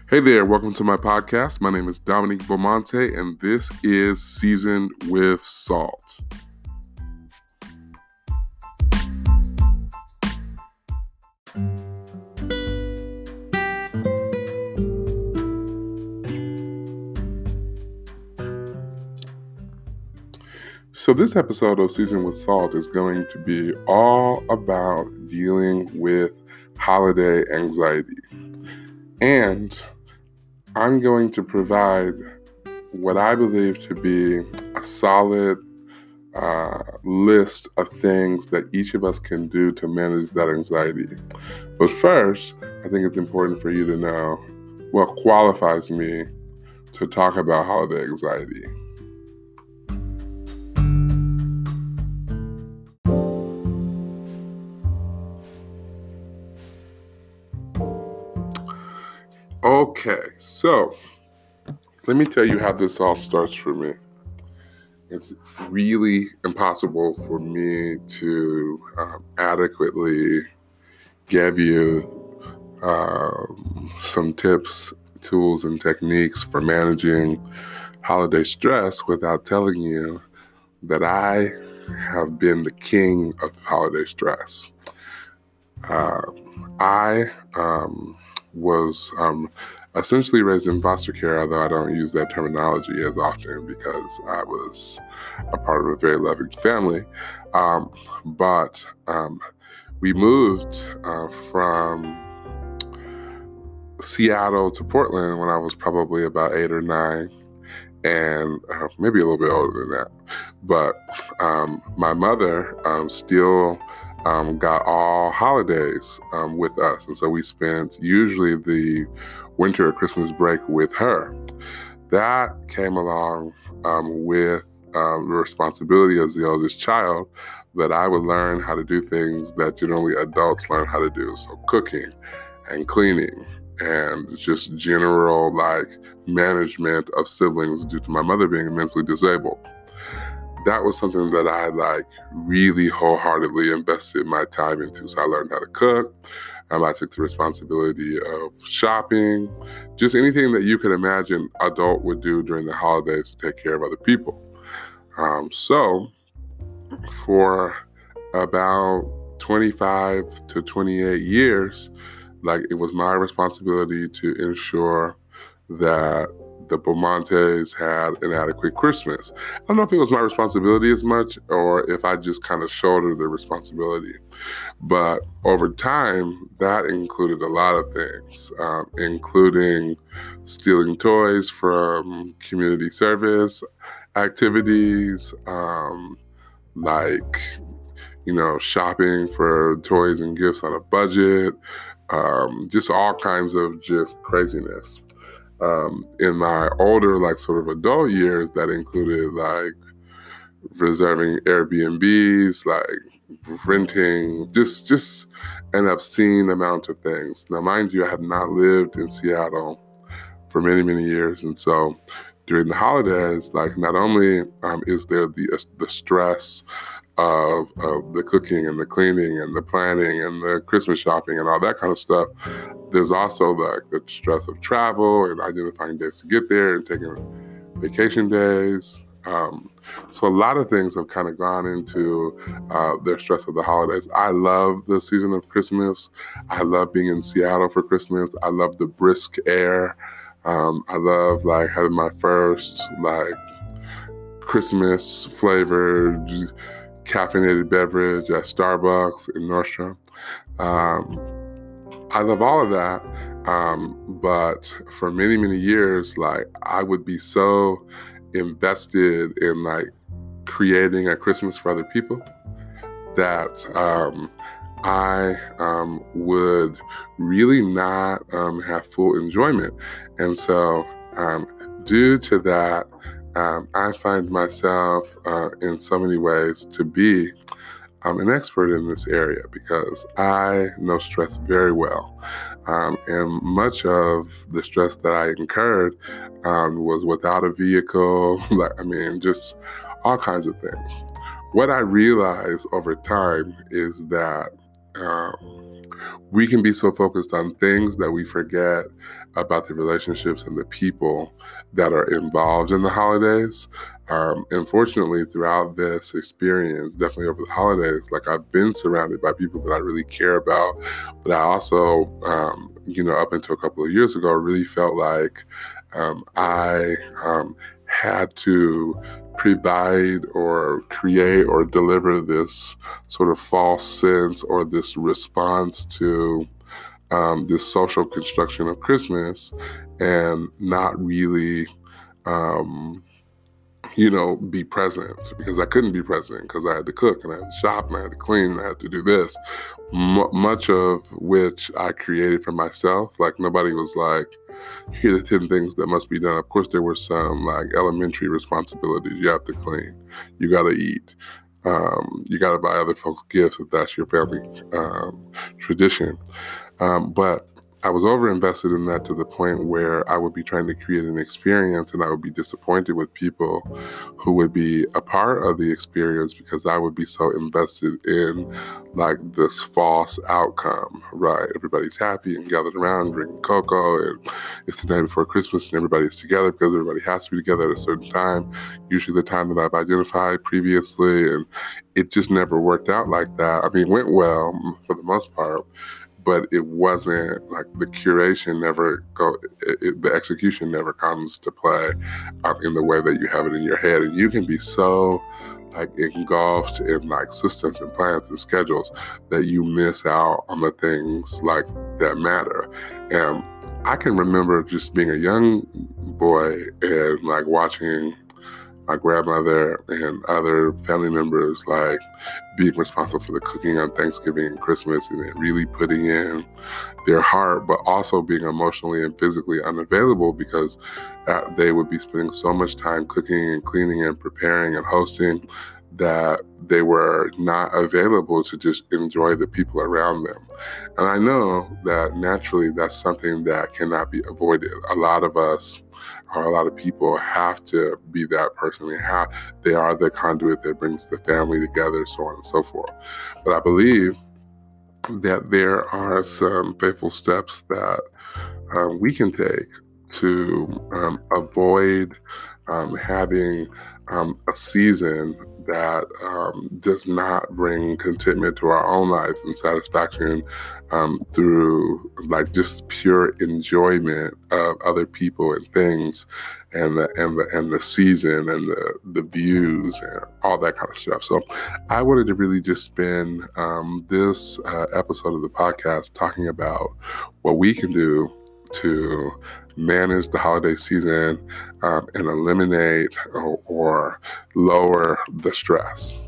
Hey there, welcome to my podcast. My name is Dominique Beaumonte, and this is Seasoned with Salt. So this episode of Seasoned with Salt is going to be all about dealing with holiday anxiety. And I'm going to provide what I believe to be a solid list of things that each of us can do to manage that anxiety. But first, I think it's important for you to know what qualifies me to talk about holiday anxiety. Okay, so let me tell you how this all starts for me. It's really impossible for me to adequately give you some tips, tools, and techniques for managing holiday stress without telling you that I have been the king of holiday stress. I was essentially raised in foster care, although I don't use that terminology as often because I was a part of a very loving family. But we moved from Seattle to Portland when I was probably about 8 or 9, and maybe a little bit older than that. But my mother still got all holidays with us. And so we spent usually the winter or Christmas break with her. That came along with the responsibility as the oldest child that I would learn how to do things that generally adults learn how to do. So cooking and cleaning and just general management of siblings due to my mother being mentally disabled. That was something that I really wholeheartedly invested my time into. So I learned how to cook. I took the responsibility of shopping, just anything that you could imagine adult would do during the holidays to take care of other people. So for about 25 to 28 years, it was my responsibility to ensure that the Beaumontes had an adequate Christmas. I don't know if it was my responsibility as much or if I just kind of shouldered the responsibility. But over time, that included a lot of things, including stealing toys from community service activities, shopping for toys and gifts on a budget, just all kinds of just craziness. In my older, sort of adult years, that included reserving Airbnbs, renting, just an obscene amount of things. Now, mind you, I have not lived in Seattle for many, many years. And so during the holidays, not only is there the stress of the cooking and the cleaning and the planning and the Christmas shopping and all that kind of stuff, there's also the stress of travel and identifying days to get there and taking vacation days. So a lot of things have kind of gone into the stress of the holidays. I love the season of Christmas. I love being in Seattle for Christmas. I love the brisk air. I love having my first Christmas flavored caffeinated beverage at Starbucks in Nordstrom. I love all of that. But for many, many years, I would be so invested in creating a Christmas for other people that I would really not have full enjoyment. And so due to that, I find myself in so many ways to be an expert in this area because I know stress very well. And much of the stress that I incurred was without a vehicle, just all kinds of things. What I realized over time is that We can be so focused on things that we forget about the relationships and the people that are involved in the holidays. Unfortunately, throughout this experience, definitely over the holidays, like I've been surrounded by people that I really care about, but I also, up until a couple of years ago, really felt like I had to provide or create or deliver this sort of false sense or this response to this social construction of Christmas, and not really be present, because I couldn't be present because I had to cook and I had to shop and I had to clean and I had to do this. Much of which I created for myself. Like nobody was like, here are the 10 things that must be done. Of course, there were some like elementary responsibilities. You have to clean, you got to eat, you got to buy other folks gifts if that's your family tradition. But I was overinvested in that to the point where I would be trying to create an experience and I would be disappointed with people who would be a part of the experience because I would be so invested in like this false outcome, right? Everybody's happy and gathered around drinking cocoa, and it's the night before Christmas and everybody's together because everybody has to be together at a certain time, usually the time that I've identified previously, and it just never worked out like that. I mean, it went well for the most part, but it wasn't like the curation the execution never comes to play in the way that you have it in your head. And you can be so like engulfed in like systems and plans and schedules that you miss out on the things like that matter. And I can remember just being a young boy and like watching my grandmother and other family members like being responsible for the cooking on Thanksgiving and Christmas, and then really putting in their heart, but also being emotionally and physically unavailable because they would be spending so much time cooking and cleaning and preparing and hosting that they were not available to just enjoy the people around them. And I know that naturally that's something that cannot be avoided. A lot of us, or a lot of people, have to be that person. They are the conduit that brings the family together, so on and so forth. But I believe that there are some faithful steps that we can take to avoid having a season that does not bring contentment to our own lives and satisfaction through like just pure enjoyment of other people and things, and the season and the views and all that kind of stuff. So I wanted to really just spend this episode of the podcast talking about what we can do to manage the holiday season and eliminate or lower the stress.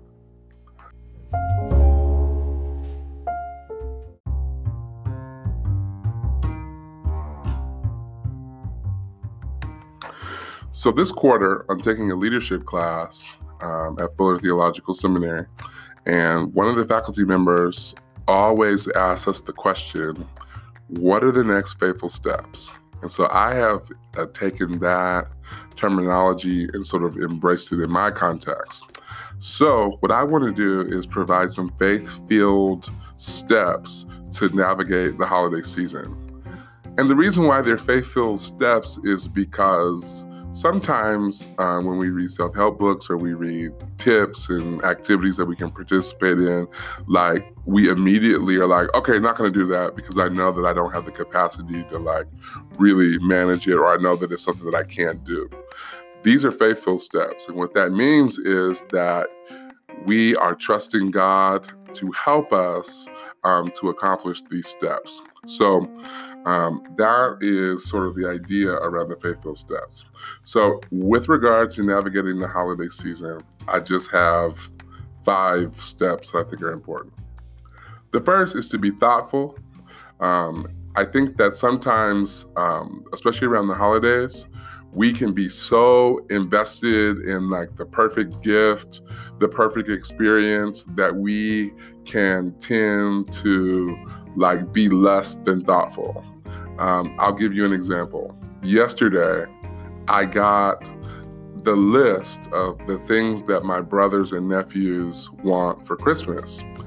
So this quarter, I'm taking a leadership class at Fuller Theological Seminary, and one of the faculty members always asks us the question, what are the next faithful steps? And so I have taken that terminology and sort of embraced it in my context. So what I want to do is provide some faith-filled steps to navigate the holiday season. And the reason why they're faith-filled steps is because sometimes when we read self-help books or we read tips and activities that we can participate in, like we immediately are like, okay, not going to do that because I know that I don't have the capacity to like really manage it, or I know that it's something that I can't do. These are faith-filled steps. And what that means is that we are trusting God to help us to accomplish these steps. So that is sort of the idea around the faith-filled steps. So with regard to navigating the holiday season, I just have 5 steps that I think are important. The first is to be thoughtful. I think that sometimes, especially around the holidays, we can be so invested in like the perfect gift, the perfect experience, that we can tend to like be less than thoughtful. I'll give you an example. Yesterday, I got the list of the things that my brothers and nephews want for Christmas.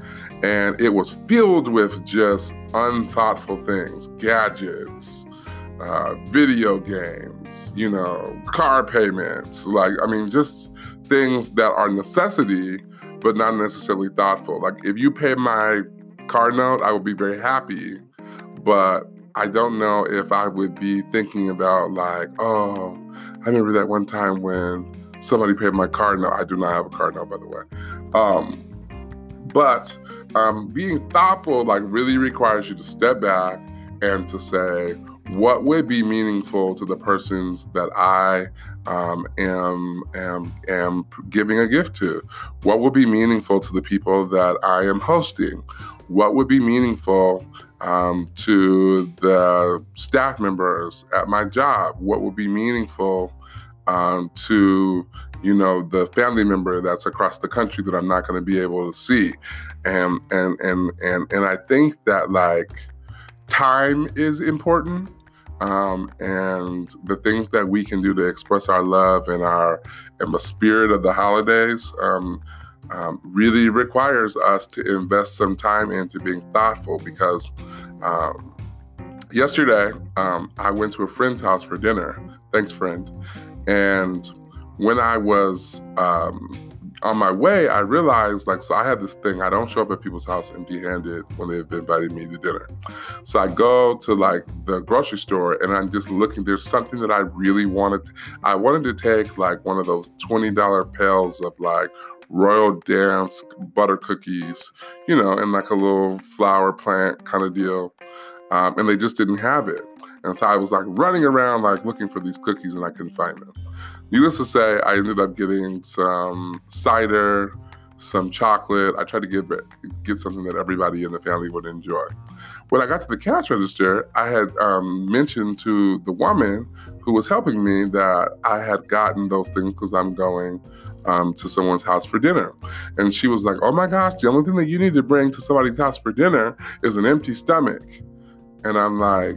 And it was filled with just unthoughtful things, gadgets, video games, car payments, just things that are necessity, but not necessarily thoughtful. Like if you pay my car note, I will be very happy, but I don't know if I would be thinking about I remember that one time when somebody paid my car note. I do not have a car note, by the way. But being thoughtful really requires you to step back and to say, what would be meaningful to the persons that I am giving a gift to? What would be meaningful to the people that I am hosting? What would be meaningful to the staff members at my job? What would be meaningful to the family member that's across the country that I'm not going to be able to see? And I think that time is important. And the things that we can do to express our love and the spirit of the holidays really requires us to invest some time into being thoughtful. Because yesterday I went to a friend's house for dinner. Thanks, friend. And when I was on my way, I realized, so I had this thing. I don't show up at people's house empty-handed when they've invited me to dinner. So I go to the grocery store and I'm just looking. There's something that I really wanted. I wanted to take one of those $20 pails of Royal Dance butter cookies, in a little flower plant kind of deal. And they just didn't have it. And so I was running around looking for these cookies and I couldn't find them. Needless to say, I ended up getting some cider, some chocolate. I tried to get something that everybody in the family would enjoy. When I got to the cash register, I had mentioned to the woman who was helping me that I had gotten those things because I'm going to someone's house for dinner. And she was like, "Oh my gosh, the only thing that you need to bring to somebody's house for dinner is an empty stomach." And I'm like,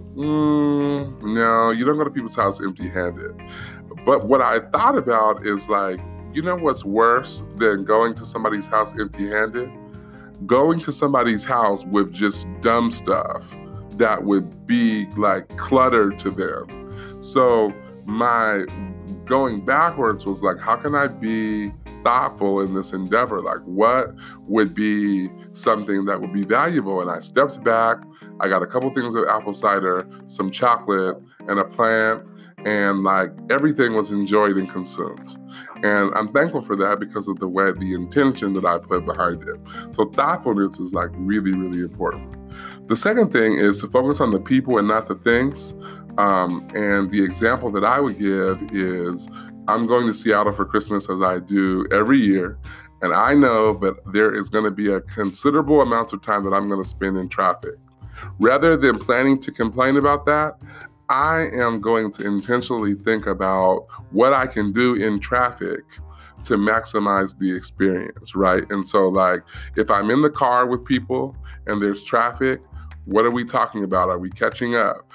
no, you don't go to people's house empty-handed. But what I thought about is what's worse than going to somebody's house empty-handed? Going to somebody's house with just dumb stuff that would be cluttered to them. So my going backwards was how can I be thoughtful in this endeavor? What would be something that would be valuable? And I stepped back. I got a couple things of apple cider, some chocolate, and a plant, and everything was enjoyed and consumed. And I'm thankful for that because of the intention that I put behind it. So thoughtfulness is really, really important. The second thing is to focus on the people and not the things. And the example that I would give is I'm going to Seattle for Christmas, as I do every year. And I know that there is going to be a considerable amount of time that I'm going to spend in traffic. Rather than planning to complain about that, I am going to intentionally think about what I can do in traffic to maximize the experience, right? And so if I'm in the car with people and there's traffic, what are we talking about? Are we catching up?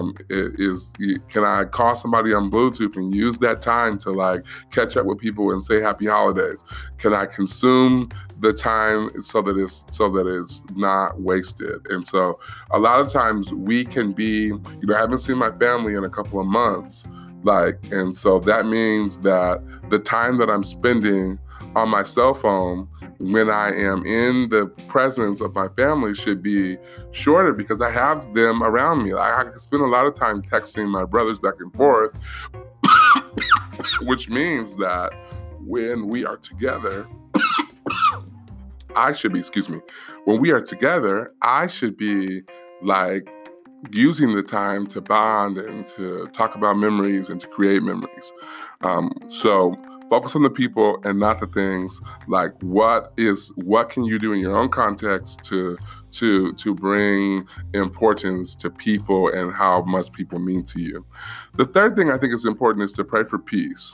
Can I call somebody on Bluetooth and use that time to catch up with people and say happy holidays? Can I consume the time so that it's not wasted? And so a lot of times we can be, I haven't seen my family in a couple of months. And so that means that the time that I'm spending on my cell phone when I am in the presence of my family should be shorter because I have them around me. I can spend a lot of time texting my brothers back and forth, which means that when we are together, when we are together, I should be using the time to bond and to talk about memories and to create memories. So focus on the people and not the things. What can you do in your own context to bring importance to people and how much people mean to you? The third thing I think is important is to pray for peace.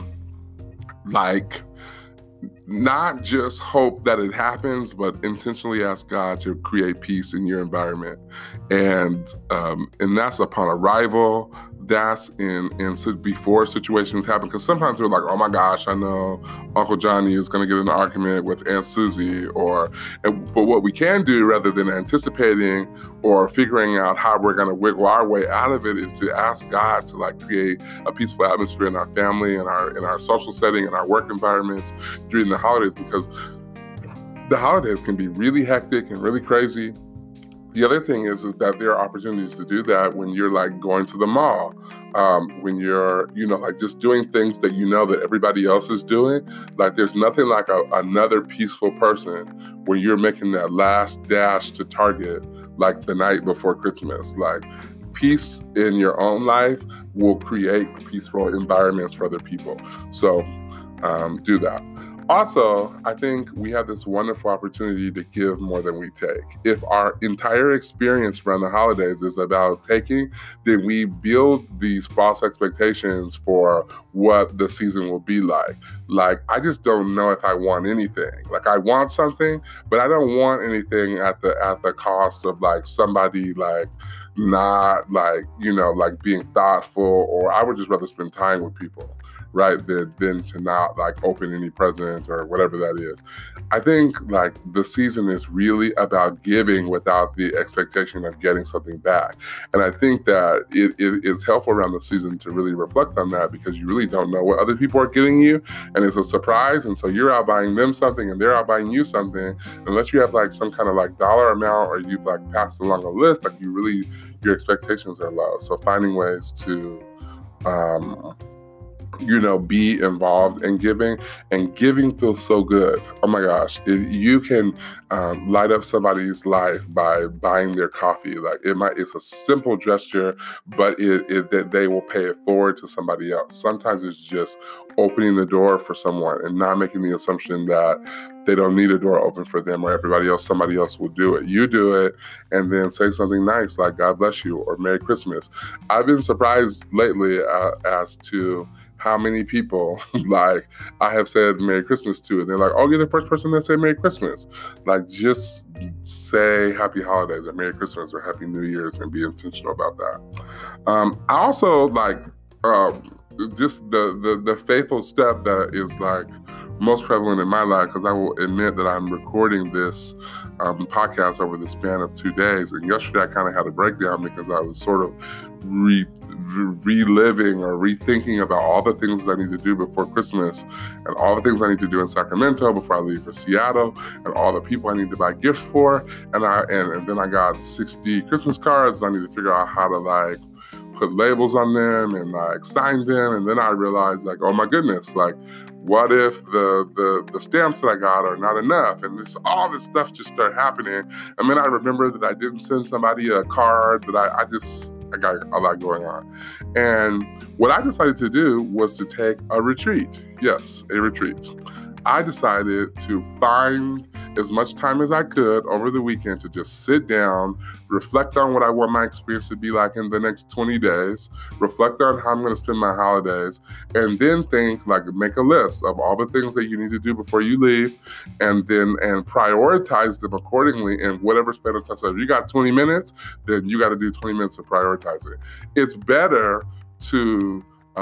Not just hope that it happens, but intentionally ask God to create peace in your environment. And that's upon arrival. that's before situations happen. Because sometimes we're like, oh my gosh, I know Uncle Johnny is going to get in an argument with Aunt Susie, but what we can do rather than anticipating or figuring out how we're going to wiggle our way out of it is to ask God to like create a peaceful atmosphere in our family, in our social setting, in our work environments during the holidays, because the holidays can be really hectic and really crazy. The other thing is that there are opportunities to do that when you're like going to the mall, when you're, like just doing things that that everybody else is doing. Like there's nothing like another peaceful person when you're making that last dash to Target, like the night before Christmas. Like peace in your own life will create peaceful environments for other people. So do that. Also, I think we have this wonderful opportunity to give more than we take. If our entire experience around the holidays is about taking, then we build these false expectations for what the season will be like. Like, I just don't know if I want anything. Like, I want something, but I don't want anything at the cost of like somebody like not like, like being thoughtful, or I would just rather spend time with people, right, than to not like open any present or whatever that is. I think like the season is really about giving without the expectation of getting something back. And I think that it is helpful around the season to really reflect on that, because you really don't know what other people are getting you, and it's a surprise. And so you're out buying them something and they're out buying you something, unless you have like some kind of like dollar amount or you've like passed along a list, like your expectations are low. So finding ways to be involved in giving, and giving feels so good. Oh my gosh, you can light up somebody's life by buying their coffee. Like it's a simple gesture, but that they will pay it forward to somebody else. Sometimes it's just opening the door for someone and not making the assumption that they don't need a door open for them or somebody else will do it. You do it, and then say something nice like God bless you or Merry Christmas. I've been surprised lately as to how many people like I have said Merry Christmas to, and they're like, oh, you're the first person that said Merry Christmas. Like, just say Happy Holidays or Merry Christmas or Happy New Year's and be intentional about that. I also like just the faithful step that is like most prevalent in my life, because I will admit that I'm recording this podcast over the span of 2 days. And yesterday I kind of had a breakdown because I was sort of reliving or rethinking about all the things that I need to do before Christmas, and all the things I need to do in Sacramento before I leave for Seattle, and all the people I need to buy gifts for. And then I got 60 Christmas cards. I need to figure out how to like put labels on them and like sign them. And then I realized like, oh my goodness, like what if the stamps that I got are not enough? And all this stuff just started happening. And then I remember that I didn't send somebody a card, that I got a lot going on. And what I decided to do was to take a retreat. Yes, a retreat. I decided to find as much time as I could over the weekend to just sit down, reflect on what I want my experience to be like in the next 20 days, reflect on how I'm going to spend my holidays, and then make a list of all the things that you need to do before you leave, and prioritize them accordingly in whatever span of time. So if you got 20 minutes, then you got to do 20 minutes of prioritizing. It's better to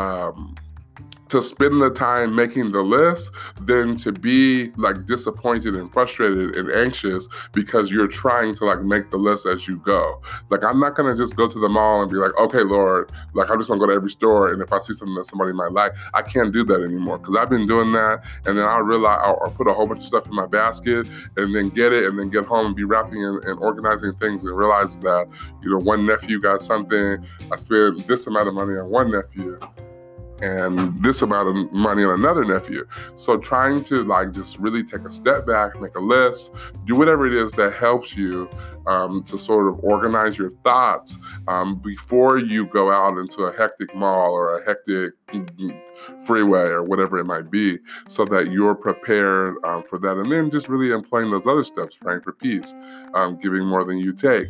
spend the time making the list than to be like disappointed and frustrated and anxious because you're trying to like make the list as you go. Like, I'm not going to just go to the mall and be like, okay, Lord, like I'm just going to go to every store, and if I see something that somebody might like, I can't do that anymore, because I've been doing that, and then I'll realize I'll put a whole bunch of stuff in my basket and then get it, and then get home and be wrapping and organizing things, and realize that, one nephew got something, I spent this amount of money on one nephew and this amount of money on another nephew. So trying to like just really take a step back, make a list, do whatever it is that helps you to sort of organize your thoughts before you go out into a hectic mall or a hectic freeway or whatever it might be, so that you're prepared for that. And then just really employing those other steps, praying for peace, giving more than you take,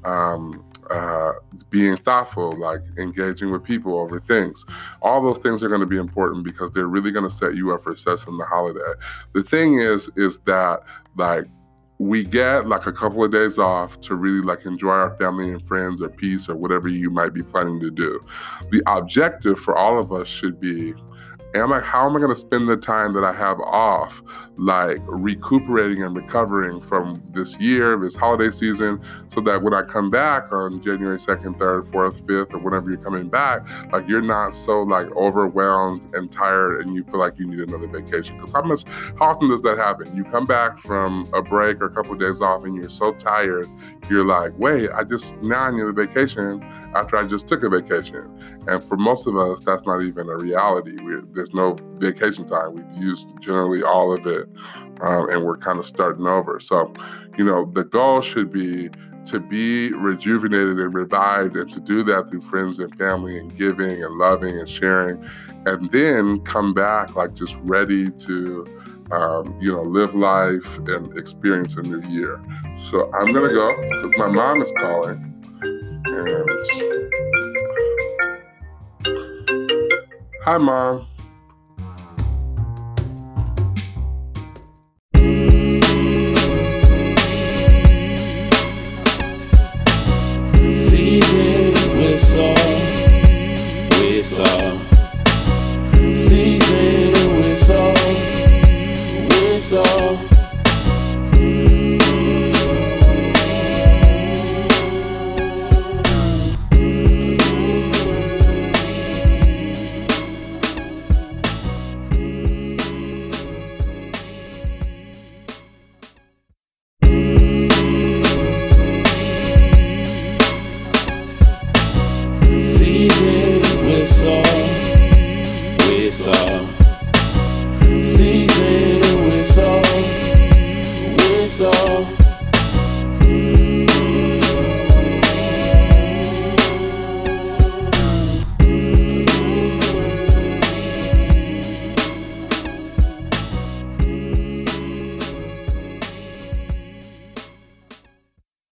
being thoughtful, like engaging with people over things. All those things are going to be important because they're really going to set you up for success in the holiday. The thing is that like we get like a couple of days off to really like enjoy our family and friends or peace or whatever you might be planning to do. The objective for all of us should be, how am I going to spend the time that I have off, like recuperating and recovering from this year, this holiday season, so that when I come back on January 2nd, 3rd, 4th, 5th, or whenever you're coming back, like you're not so like overwhelmed and tired and you feel like you need another vacation. Because how often does that happen? You come back from a break or a couple of days off and you're so tired, you're like, wait, now I need a vacation after I just took a vacation. And for most of us, that's not even a reality. There's no vacation time. We've used generally all of it, and we're kind of starting over. So, the goal should be to be rejuvenated and revived, and to do that through friends and family and giving and loving and sharing, and then come back like just ready to live life and experience a new year. So I'm going to go because my mom is calling. And hi, Mom.